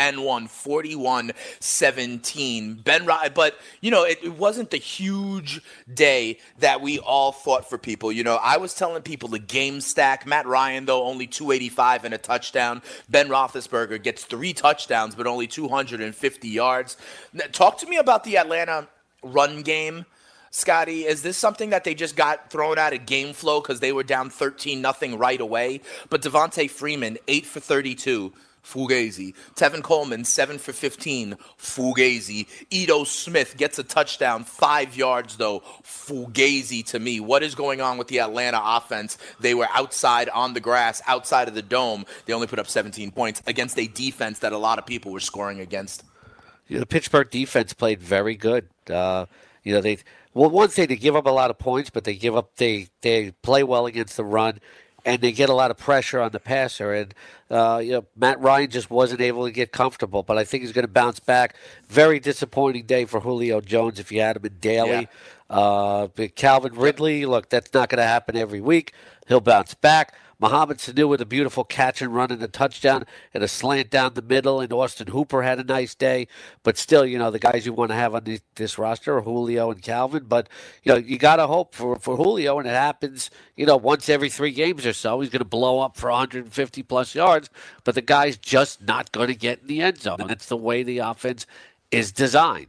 41-17. But, it wasn't the huge day that we all thought for people. I was telling people the game stack. Matt Ryan, though, only 285 and a touchdown. Ben Roethlisberger gets 3 touchdowns, but only 250 yards. Talk to me about the Atlanta run game. Scotty, is this something that they just got thrown out of game flow because they were down 13-0 right away? But Devontae Freeman, 8 for 32, Fugazi. Tevin Coleman, 7 for 15, Fugazi. Ito Smith gets a touchdown, 5 yards, though. Fugazi to me. What is going on with the Atlanta offense? They were outside on the grass, outside of the dome. They only put up 17 points against a defense that a lot of people were scoring against. The Pittsburgh defense played very good. One thing, they give up a lot of points, but they play well against the run, and they get a lot of pressure on the passer. And Matt Ryan just wasn't able to get comfortable, but I think he's going to bounce back. Very disappointing day for Julio Jones if you had him in daily. Yeah. Calvin Ridley, look, that's not going to happen every week. He'll bounce back. Mohamed Sanu with a beautiful catch and run and a touchdown and a slant down the middle, and Austin Hooper had a nice day. But still, the guys you want to have on this roster are Julio and Calvin. But, you got to hope for Julio, and it happens, once every 3 games or so. He's going to blow up for 150-plus yards, but the guy's just not going to get in the end zone. That's the way the offense is designed.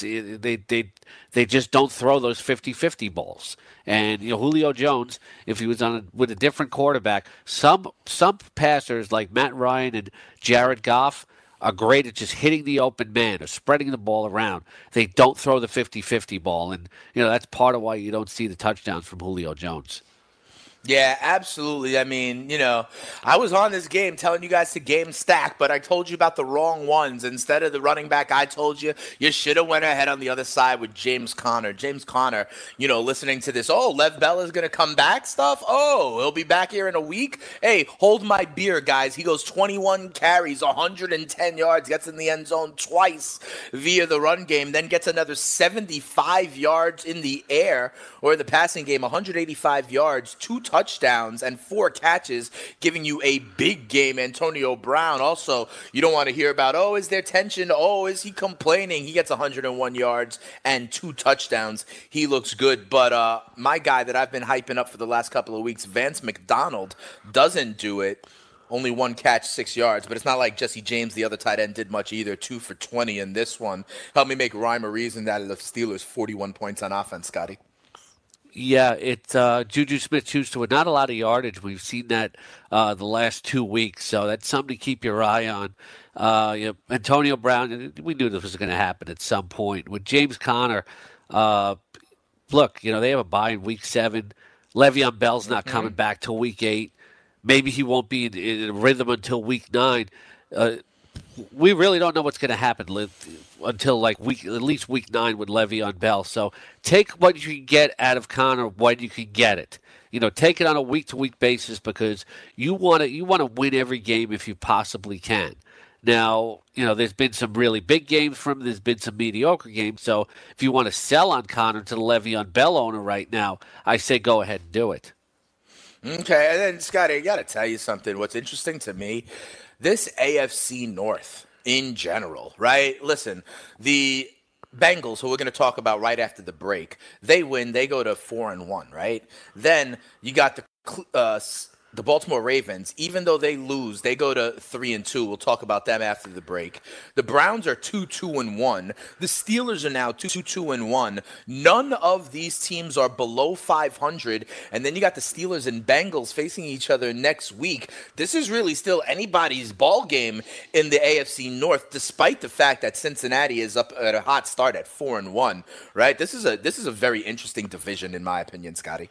They just don't throw those 50-50 balls. And Julio Jones, if he was with a different quarterback, some passers like Matt Ryan and Jared Goff are great at just hitting the open man or spreading the ball around. They don't throw the 50-50 ball, and that's part of why you don't see the touchdowns from Julio Jones. Yeah, absolutely. I mean, I was on this game telling you guys to game stack, but I told you about the wrong ones. Instead of the running back, I told you should have went ahead on the other side with James Conner. James Conner, listening to this, Lev Bell is going to come back stuff. He'll be back here in a week. Hey, hold my beer, guys. He goes 21 carries, 110 yards, gets in the end zone twice via the run game, then gets another 75 yards in the air or the passing game, 185 yards, 2 touchdowns and 4 catches, giving you a big game. Antonio Brown also, you don't want to hear about, is there tension? Is he complaining? He gets 101 yards and 2 touchdowns. He looks good. But my guy that I've been hyping up for the last couple of weeks, Vance McDonald, doesn't do it. Only 1 catch, 6 yards. But it's not like Jesse James, the other tight end, did much either. 2 for 20 in this one. Help me make rhyme or reason that the Steelers 41 points on offense, Scotty. Yeah, it's Juju Smith-Schuster with not a lot of yardage. We've seen that the last 2 weeks, so that's something to keep your eye on. Antonio Brown, we knew this was going to happen at some point. With James Conner, look, they have a bye in Week 7. Le'Veon Bell's not coming back till Week 8. Maybe he won't be in a rhythm until Week 9. We really don't know what's going to happen until at least Week 9 with Le'Veon Bell. So take what you can get out of Conner when you can get it. Take it on a week-to-week basis because you want to win every game if you possibly can. Now, there's been some really big games from him. There's been some mediocre games. So if you want to sell on Conner to the Le'Veon Bell owner right now, I say go ahead and do it. Okay, and then, Scotty, I got to tell you something. What's interesting to me, this AFC North in general, right? Listen, the Bengals, who we're going to talk about right after the break, they win. They go to 4-1, right? Then you got the Baltimore Ravens. Even though they lose, they go to 3-2. We'll talk about them after the break. The Browns are 2-2-1. The Steelers are now 2-2-1. None of these teams are below 500. And then you got the Steelers and Bengals facing each other next week. This is really still anybody's ball game in the AFC North, despite the fact that Cincinnati is up at a hot start at 4-1. Right? This is a very interesting division, in my opinion, Scotty.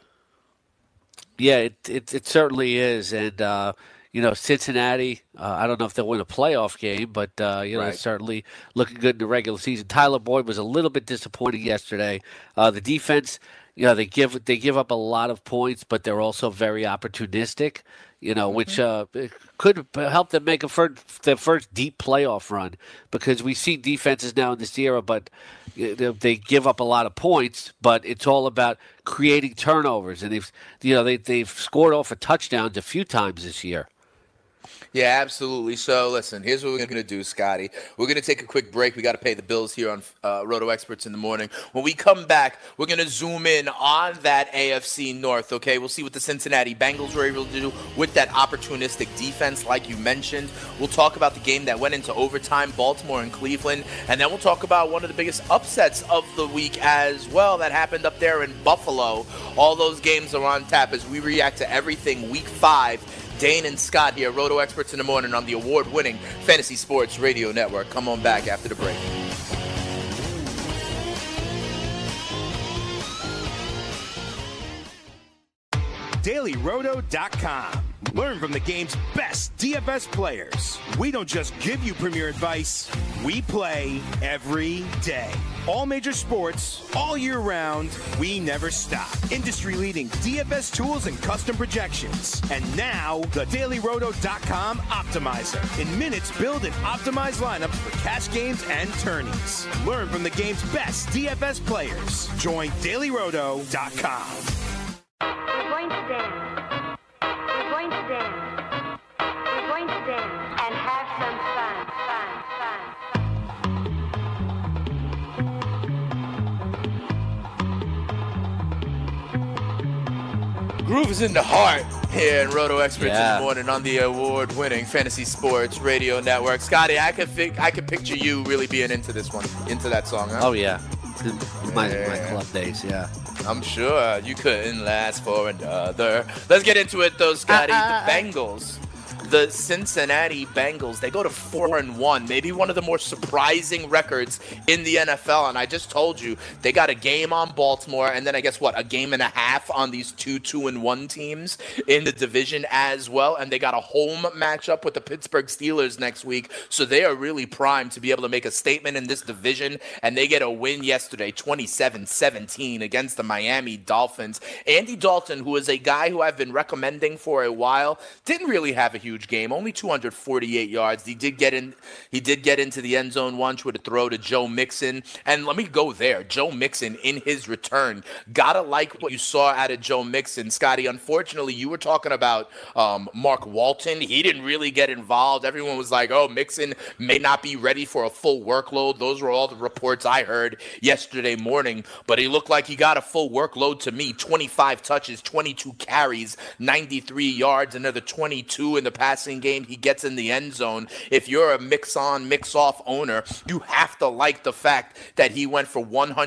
Yeah, it certainly is. And, Cincinnati, I don't know if they'll win a playoff game, but, right. Certainly looking good in the regular season. Tyler Boyd was a little bit disappointing yesterday. The defense, they give up a lot of points, but they're also very opportunistic, which could help them make their first deep playoff run because we see defenses now in this era, but they give up a lot of points, but it's all about creating turnovers, and they've scored off of touchdowns a few times this year. Yeah, absolutely. So, listen, here's what we're going to do, Scotty. We're going to take a quick break. We got to pay the bills here on Roto Experts in the Morning. When we come back, we're going to zoom in on that AFC North, okay? We'll see what the Cincinnati Bengals were able to do with that opportunistic defense, like you mentioned. We'll talk about the game that went into overtime, Baltimore and Cleveland, and then we'll talk about one of the biggest upsets of the week as well that happened up there in Buffalo. All those games are on tap as we react to everything Week 5. Dane and Scott here, Roto Experts in the Morning on the award-winning Fantasy Sports Radio Network. Come on back after the break. DailyRoto.com. Learn from the game's best DFS players. We don't just give you premier advice, we play every day. All major sports, all year round, we never stop. Industry-leading DFS tools and custom projections. And now, the DailyRoto.com Optimizer. In minutes, build and optimize lineups for cash games and tourneys. Learn from the game's best DFS players. Join DailyRoto.com. We're going to dance. We're going to dance. We're going to dance and have some fun. Groove is in the heart here in Roto Experts this morning on the award-winning Fantasy Sports Radio Network. Scotty, I could picture you really being into this one, into that song, huh? Oh, yeah. My club days, yeah. I'm sure you couldn't last for another. Let's get into it, though, Scotty. The Bengals. The Cincinnati Bengals, they go to 4-1, maybe one of the more surprising records in the NFL. And I just told you, they got a game on Baltimore, and then I guess a game and a half on these 2-1 teams in the division as well. And they got a home matchup with the Pittsburgh Steelers next week. So they are really primed to be able to make a statement in this division. And they get a win yesterday, 27-17 against the Miami Dolphins. Andy Dalton, who is a guy who I've been recommending for a while, didn't really have a huge game, only 248 yards. He did get into the end zone once with a throw to Joe Mixon. And let me go there. Joe Mixon in his return. Gotta like what you saw out of Joe Mixon. Scotty, unfortunately, you were talking about Mark Walton. He didn't really get involved. Everyone was like, oh, Mixon may not be ready for a full workload. Those were all the reports I heard yesterday morning. But he looked like he got a full workload to me. 25 touches, 22 carries, 93 yards, another 22 in the passing game. He gets in the end zone. If you're a mix-on, mix-off owner, you have to like the fact that he went for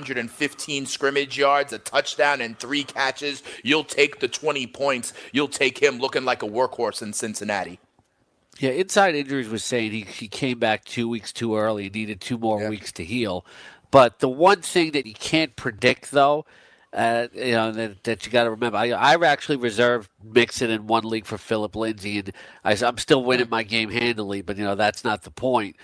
115 scrimmage yards, a touchdown, and 3 catches. You'll take the 20 points. You'll take him looking like a workhorse in Cincinnati. Yeah, Inside Injuries was saying he came back 2 weeks too early, needed 2 more weeks to heal. But the one thing that you can't predict, though, that you got to remember. I actually reserved Mixon in one league for Philip Lindsay, and I'm still winning my game handily. But that's not the point.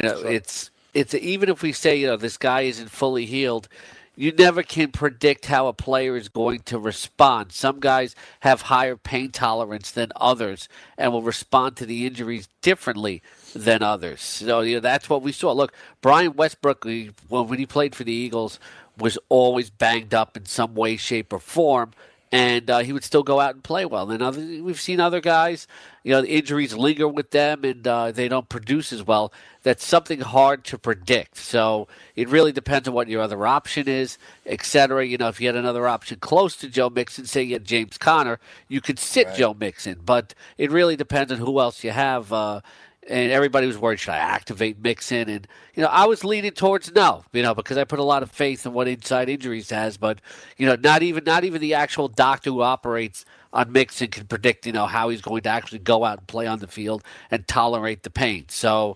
It's even if we say this guy isn't fully healed, you never can predict how a player is going to respond. Some guys have higher pain tolerance than others and will respond to the injuries differently than others. So that's what we saw. Look, Brian Westbrook, when he played for the Eagles, was always banged up in some way, shape, or form, and he would still go out and play well. And we've seen other guys, the injuries linger with them, and they don't produce as well. That's something hard to predict. So it really depends on what your other option is, et cetera. If you had another option close to Joe Mixon, say you had James Conner, you could sit Joe Mixon. But it really depends on who else you have. And everybody was worried, should I activate Mixon? And, I was leaning towards no, because I put a lot of faith in what Inside Injuries has. But, not even the actual doctor who operates on Mixon can predict, how he's going to actually go out and play on the field and tolerate the pain. So,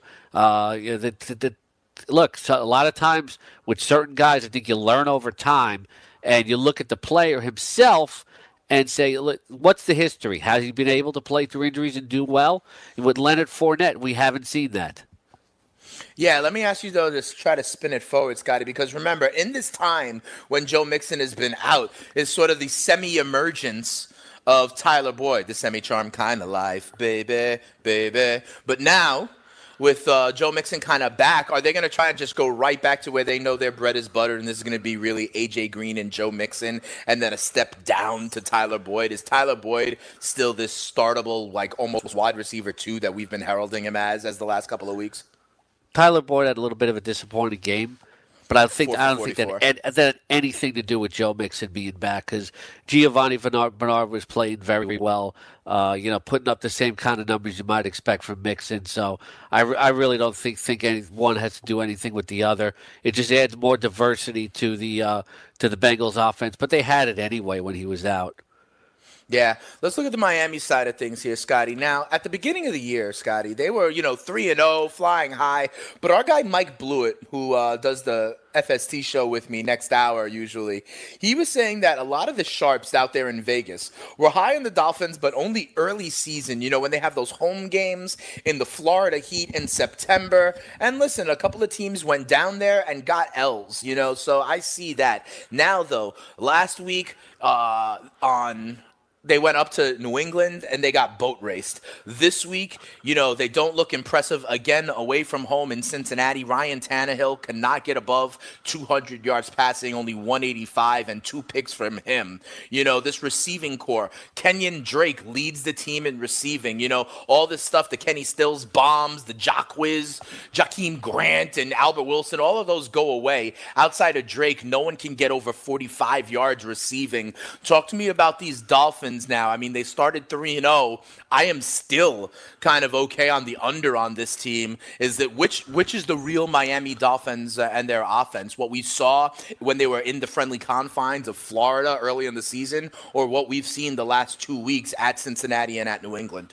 look, so a lot of times with certain guys, I think you learn over time and you look at the player himself and say, what's the history? Has he been able to play through injuries and do well? And with Leonard Fournette, we haven't seen that. Yeah, let me ask you, though, to try to spin it forward, Scotty, because remember, in this time when Joe Mixon has been out is sort of the semi-emergence of Tyler Boyd, the semi-charm kind of life, baby. But now, with Joe Mixon kind of back, are they going to try and just go right back to where they know their bread is buttered and this is going to be really A.J. Green and Joe Mixon and then a step down to Tyler Boyd? Is Tyler Boyd still this startable, almost wide receiver 2 that we've been heralding him as the last couple of weeks? Tyler Boyd had a little bit of a disappointing game. But I don't think that had anything to do with Joe Mixon being back because Giovanni Bernard was playing very well, putting up the same kind of numbers you might expect from Mixon. So I really don't think one has to do anything with the other. It just adds more diversity to the Bengals offense. But they had it anyway when he was out. Yeah, let's look at the Miami side of things here, Scotty. Now, at the beginning of the year, Scotty, they were, 3-0, flying high. But our guy Mike Blewett, who does the FST show with me next hour usually, he was saying that a lot of the sharps out there in Vegas were high on the Dolphins, but only early season, when they have those home games in the Florida Heat in September. And listen, a couple of teams went down there and got L's, so I see that. Now, though, last week on they went up to New England and they got boat raced. This week, they don't look impressive again away from home in Cincinnati. Ryan Tannehill cannot get above 200 yards passing, only 185 and 2 picks from him. This receiving core, Kenyon Drake leads the team in receiving. All this stuff, the Kenny Stills bombs, the Jacquizz, Jakeem Grant, and Albert Wilson, all of those go away. Outside of Drake, no one can get over 45 yards receiving. Talk to me about these Dolphins now. I mean, they started 3-0. I am still kind of okay on the under on this team. Is that which is the real Miami Dolphins and their offense? What we saw when they were in the friendly confines of Florida early in the season, or what we've seen the last 2 weeks at Cincinnati and at New England?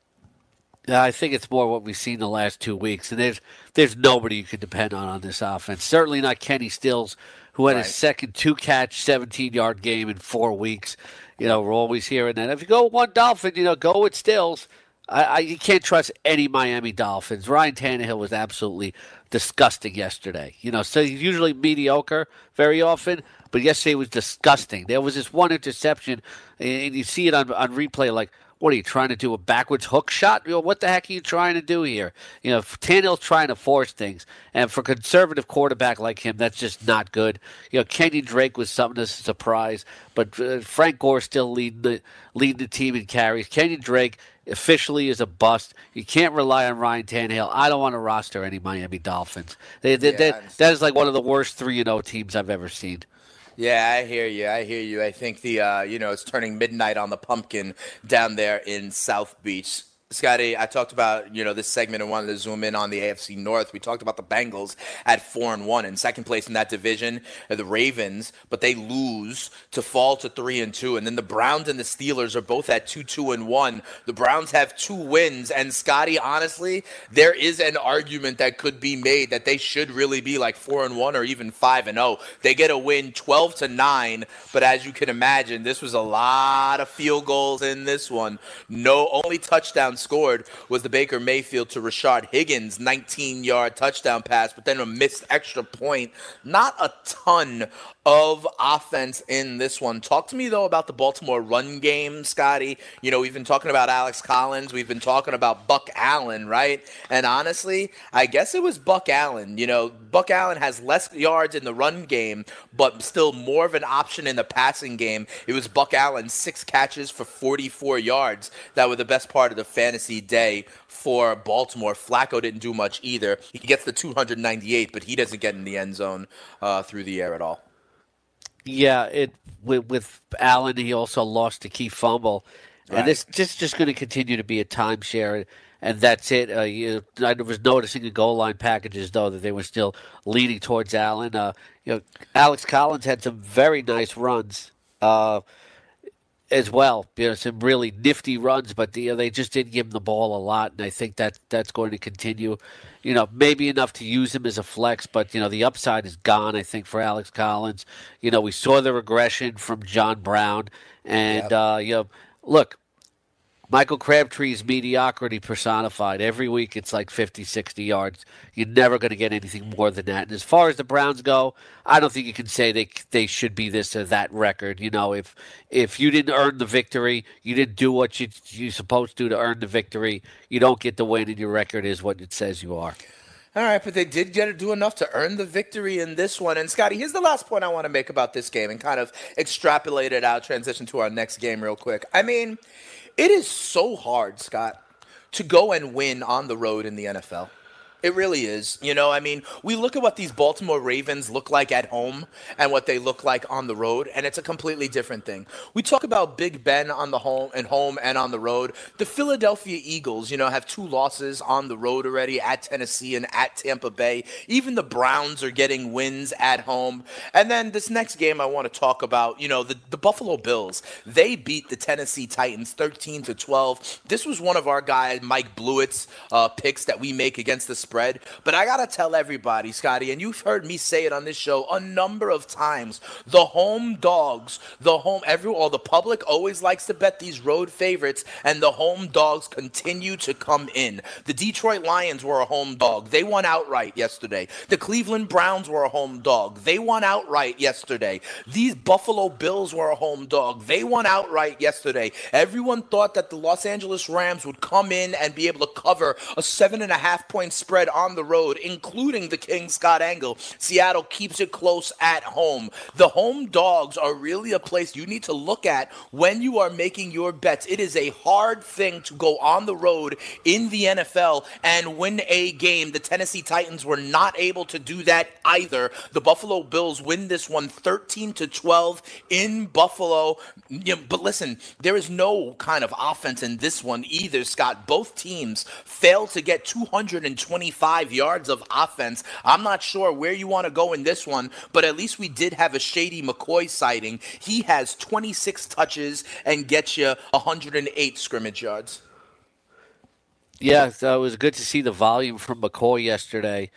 I think it's more what we've seen the last 2 weeks, and there's nobody you can depend on this offense. Certainly not Kenny Stills, who had his second 2-catch, 17-yard game in 4 weeks. We're always hearing that. If you go one Dolphin, go with Stills. You can't trust any Miami Dolphins. Ryan Tannehill was absolutely disgusting yesterday. So he's usually mediocre very often, but yesterday was disgusting. There was this one interception, and you see it on replay like, what are you trying to do, a backwards hook shot? What the heck are you trying to do here? Tannehill's trying to force things, and for a conservative quarterback like him, that's just not good. Kenny Drake was something to surprise, but Frank Gore still leading the team in carries. Kenny Drake officially is a bust. You can't rely on Ryan Tannehill. I don't want to roster any Miami Dolphins. That is like one of the worst 3-0 teams I've ever seen. Yeah, I hear you. I think it's turning midnight on the pumpkin down there in South Beach. Scotty, I talked about, this segment and wanted to zoom in on the AFC North. We talked about the Bengals at 4-1 in second place in that division, the Ravens, but they lose to fall to 3-2. And then the Browns and the Steelers are both at 2-1. The Browns have 2 wins. And Scotty, honestly, there is an argument that could be made that they should really be like 4-1 or even 5-0. They get a win 12-9, but as you can imagine, this was a lot of field goals in this one. Only touchdown scored was the Baker Mayfield to Rashard Higgins 19-yard touchdown pass, but then a missed extra point. Not a ton of offense in this one. Talk to me, though, about the Baltimore run game, Scotty. We've been talking about Alex Collins. We've been talking about Buck Allen, right? And honestly, I guess it was Buck Allen. Buck Allen has less yards in the run game, but still more of an option in the passing game. It was Buck Allen, 6 catches for 44 yards. That were the best part of the fantasy day for Baltimore. Flacco didn't do much either. He gets the 298, but he doesn't get in the end zone through the air at all. Yeah, with Allen, he also lost a key fumble. Right. And this just going to continue to be a timeshare, and that's it. I was noticing the goal line packages, though, that they were still leaning towards Allen. Alex Collins had some very nice runs as well. Some really nifty runs, but they just didn't give him the ball a lot, and I think that's going to continue. Maybe enough to use him as a flex, but, the upside is gone, I think, for Alex Collins. We saw the regression from John Brown. And, look, Michael Crabtree's mediocrity personified. Every week it's like 50, 60 yards. You're never going to get anything more than that. And as far as the Browns go, I don't think you can say they should be this or that record. If you didn't earn the victory, you didn't do what you're supposed to earn the victory, you don't get the win, and your record is what it says you are. All right, but they did get to do enough to earn the victory in this one. And, Scotty, here's the last point I want to make about this game and kind of extrapolate it out, transition to our next game real quick. I mean, it is so hard, Scott, to go and win on the road in the NFL. It really is. We look at what these Baltimore Ravens look like at home and what they look like on the road, and it's a completely different thing. We talk about Big Ben on the home and on the road. The Philadelphia Eagles, have 2 losses on the road already at Tennessee and at Tampa Bay. Even the Browns are getting wins at home. And then this next game I want to talk about, the Buffalo Bills. They beat the Tennessee Titans 13-12. This was one of our guy Mike Blewett's picks that we make against the spread. But I got to tell everybody, Scotty, and you've heard me say it on this show a number of times, the home dogs, the public always likes to bet these road favorites, and the home dogs continue to come in. The Detroit Lions were a home dog. They won outright yesterday. The Cleveland Browns were a home dog. They won outright yesterday. These Buffalo Bills were a home dog. They won outright yesterday. Everyone thought that the Los Angeles Rams would come in and be able to cover a 7.5-point spread on the road, including the King Scott Angle. Seattle keeps it close at home. The home dogs are really a place you need to look at when you are making your bets. It is a hard thing to go on the road in the NFL and win a game. The Tennessee Titans were not able to do that either. The Buffalo Bills win this one 13-12 in Buffalo. But listen, there is no kind of offense in this one either, Scott. Both teams failed to get 225 yards of offense. I'm not sure where you want to go in this one, but at least we did have a Shady McCoy sighting. He has 26 touches and gets you 108 scrimmage yards. Yeah, so it was good to see the volume from McCoy yesterday.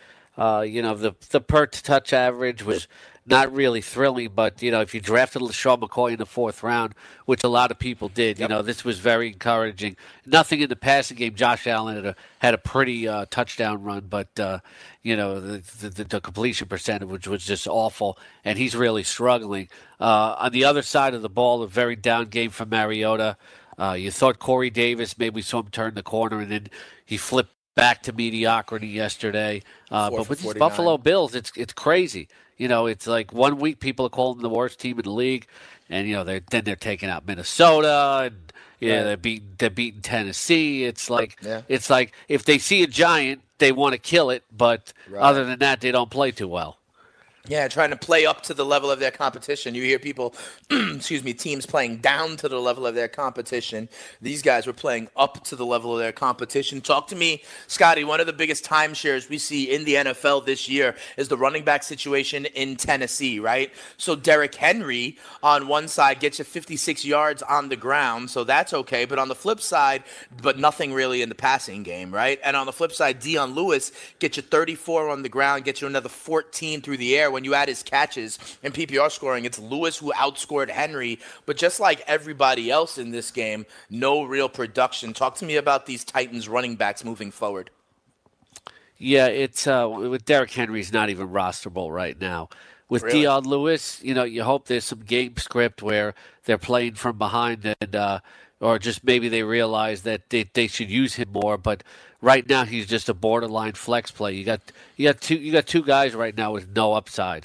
The per touch average was not really thrilling, but, if you drafted LeSean McCoy in the 4th round, which a lot of people did, this was very encouraging. Nothing in the passing game. Josh Allen had a pretty touchdown run, but, the completion percentage was just awful, and he's really struggling. On the other side of the ball, a very down game for Mariota. You thought Corey Davis, maybe we saw him turn the corner, and then he flipped back to mediocrity yesterday. But with these Buffalo Bills, it's crazy. It's like 1 week people are calling them the worst team in the league, and they're taking out Minnesota, and they're beating Tennessee. It's like if they see a giant, they want to kill it, but other than that, they don't play too well. Yeah, trying to play up to the level of their competition. You hear people, teams playing down to the level of their competition. These guys were playing up to the level of their competition. Talk to me, Scotty. One of the biggest timeshares we see in the NFL this year is the running back situation in Tennessee, right? So Derrick Henry on one side gets you 56 yards on the ground, so that's okay. But on the flip side, but nothing really in the passing game, right? And on the flip side, Dion Lewis gets you 34 on the ground, gets you another 14 through the air. When you add his catches in PPR scoring, it's Lewis who outscored Henry. But just like everybody else in this game, no real production. Talk to me about these Titans running backs moving forward. Yeah, it's with Derrick Henry's not even rosterable right now. With really? Dion Lewis, you hope there's some game script where they're playing from behind and or just maybe they realize that they should use him more. But right now, he's just a borderline flex play. You got two guys right now with no upside.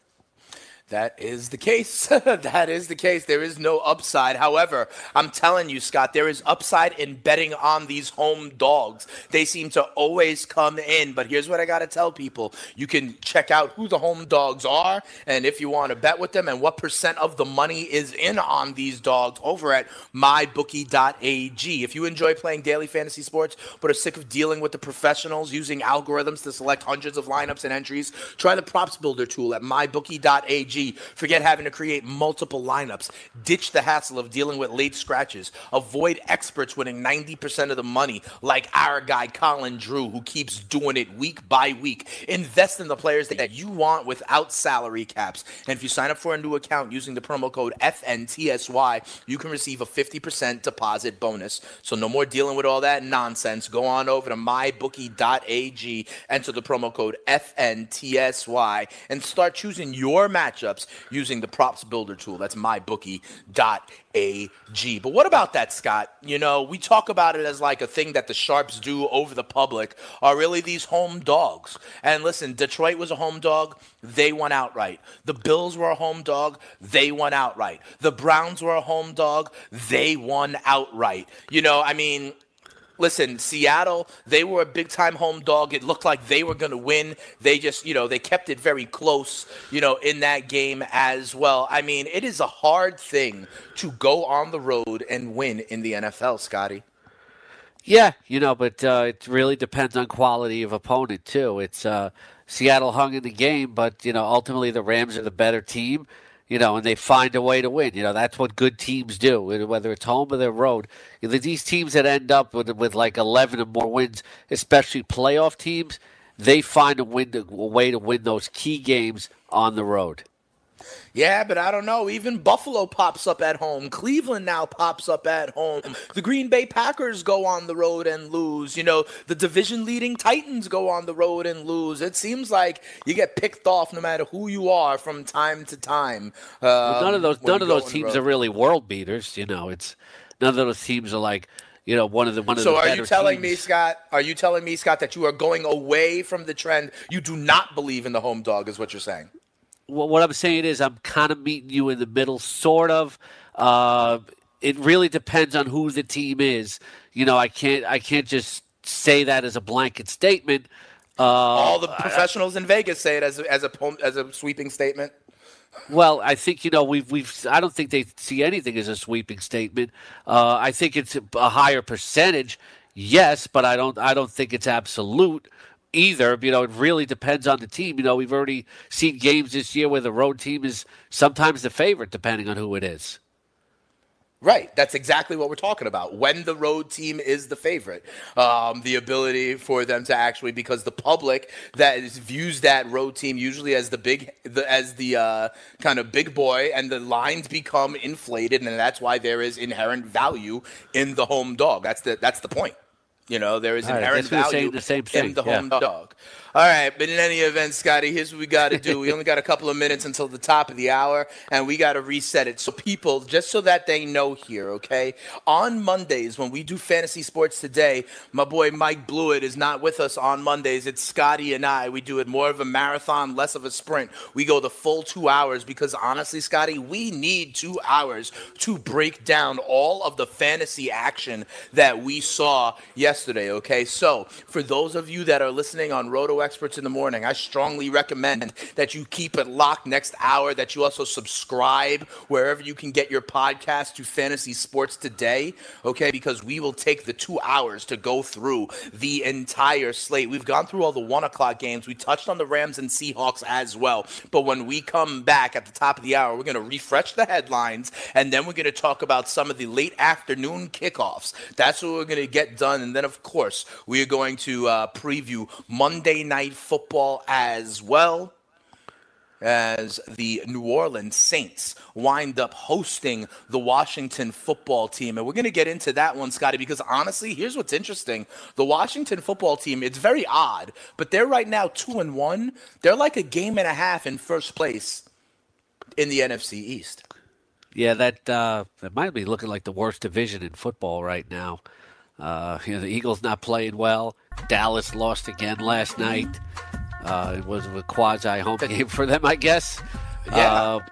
That is the case. That is the case. There is no upside. However, I'm telling you, Scott, there is upside in betting on these home dogs. They seem to always come in. But here's what I got to tell people. You can check out who the home dogs are and if you want to bet with them and what % of the money is in on these dogs over at mybookie.ag. If you enjoy playing daily fantasy sports but are sick of dealing with the professionals using algorithms to select hundreds of lineups and entries, try the props builder tool at mybookie.ag. Forget having to create multiple lineups. Ditch the hassle of dealing with late scratches. Avoid experts winning 90% of the money like our guy Colin Drew, who keeps doing it week by week. Invest in the players that you want without salary caps. And if you sign up for a new account using the promo code FNTSY, you can receive a 50% deposit bonus. So no more dealing with all that nonsense. Go on over to mybookie.ag, enter the promo code FNTSY, and start choosing your matchup using the props builder tool. That's mybookie.ag. But what about that, Scott? We talk about it as like a thing that the sharps do over the public, are really these home dogs. And listen, Detroit was a home dog. They won outright. The Bills were a home dog. They won outright. The Browns were a home dog. They won outright. Listen, Seattle, they were a big-time home dog. It looked like they were going to win. They just, they kept it very close, in that game as well. It is a hard thing to go on the road and win in the NFL, Scotty. Yeah, but it really depends on quality of opponent, too. It's Seattle hung in the game, but, ultimately the Rams are the better team. and they find a way to win. That's what good teams do, whether it's home or their road. These teams that end up with like 11 or more wins, especially playoff teams, they find a way to win those key games on the road. Yeah, but I don't know. Even Buffalo pops up at home. Cleveland now pops up at home. The Green Bay Packers go on the road and lose. The division-leading Titans go on the road and lose. It seems like you get picked off no matter who you are from time to time. None of those teams are really world beaters. It's none of those teams are like one of the better teams. So are you telling me, Scott, that you are going away from the trend? You do not believe in the home dog, is what you're saying? Well, what I'm saying is I'm kind of meeting you in the middle, sort of. It really depends on who the team is. I can't just say that as a blanket statement. All the professionals in Vegas say it as a sweeping statement. Well, I think I don't think they see anything as a sweeping statement. I think it's a higher percentage, yes, but I don't think it's absolute either. It really depends on the team. We've already seen games this year where the road team is sometimes the favorite, depending on who it is. Right. That's exactly what we're talking about. When the road team is the favorite, the ability for them to actually, because the public views that road team usually as the kind of big boy, and the lines become inflated, and that's why there is inherent value in the home dog. That's the point. There is inherent value in the home dog. All right, but in any event, Scotty, here's what we got to do. We only got a couple of minutes until the top of the hour, and we got to reset it. So people, just so that they know here, okay, on Mondays when we do Fantasy Sports Today, my boy Mike Blewett is not with us on Mondays. It's Scotty and I. We do it more of a marathon, less of a sprint. We go the full 2 hours because, honestly, Scotty, we need 2 hours to break down all of the fantasy action that we saw yesterday, okay? So for those of you that are listening on Roto Experts in the Morning, I strongly recommend that you keep it locked next hour, that you also subscribe wherever you can get your podcast to Fantasy Sports Today, okay, because we will take the 2 hours to go through the entire slate. We've gone through all the 1 o'clock games. We touched on the Rams and Seahawks as well, but when we come back at the top of the hour, we're going to refresh the headlines, and then we're going to talk about some of the late afternoon kickoffs. That's what we're going to get done, and then, of course, we are going to preview Monday Night Football as well, as the New Orleans Saints wind up hosting the Washington football team. And we're going to get into that one, Scotty, because honestly, here's what's interesting. The Washington football team, it's very odd, but they're right now 2-1. They're like a game and a half in first place in the NFC East. Yeah, that might be looking like the worst division in football right now. The Eagles not playing well. Dallas lost again last night. It was a quasi-home game for them, I guess. Yeah.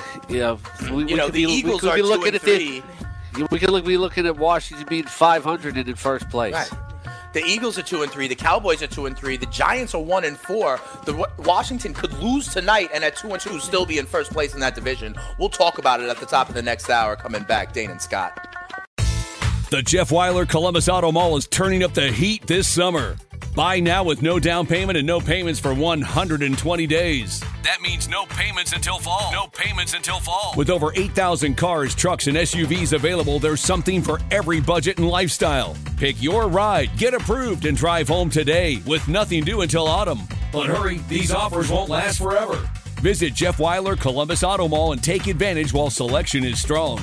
The Eagles are 2-3. We could be looking at Washington being 500 and in first place. Right. The Eagles are 2-3. The Cowboys are 2-3. The Giants are 1-4. The Washington could lose tonight and at 2-2 still be in first place in that division. We'll talk about it at the top of the next hour. Coming back, Dane and Scott. The Jeff Weiler Columbus Auto Mall is turning up the heat this summer. Buy now with no down payment and no payments for 120 days. That means no payments until fall. No payments until fall. With over 8,000 cars, trucks, and SUVs available, there's something for every budget and lifestyle. Pick your ride, get approved, and drive home today with nothing due until autumn. But hurry, these offers won't last forever. Visit Jeff Weiler Columbus Auto Mall and take advantage while selection is strong.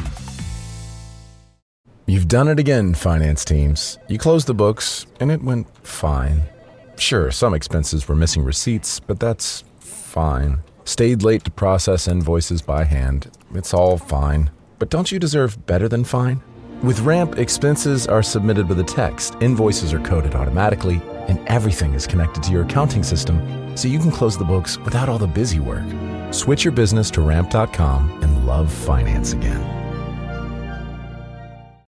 You've done it again, finance teams. You closed the books, and it went fine. Sure, some expenses were missing receipts, but that's fine. Stayed late to process invoices by hand. It's all fine. But don't you deserve better than fine? With Ramp, expenses are submitted with a text, invoices are coded automatically, and everything is connected to your accounting system, so you can close the books without all the busy work. Switch your business to Ramp.com and love finance again.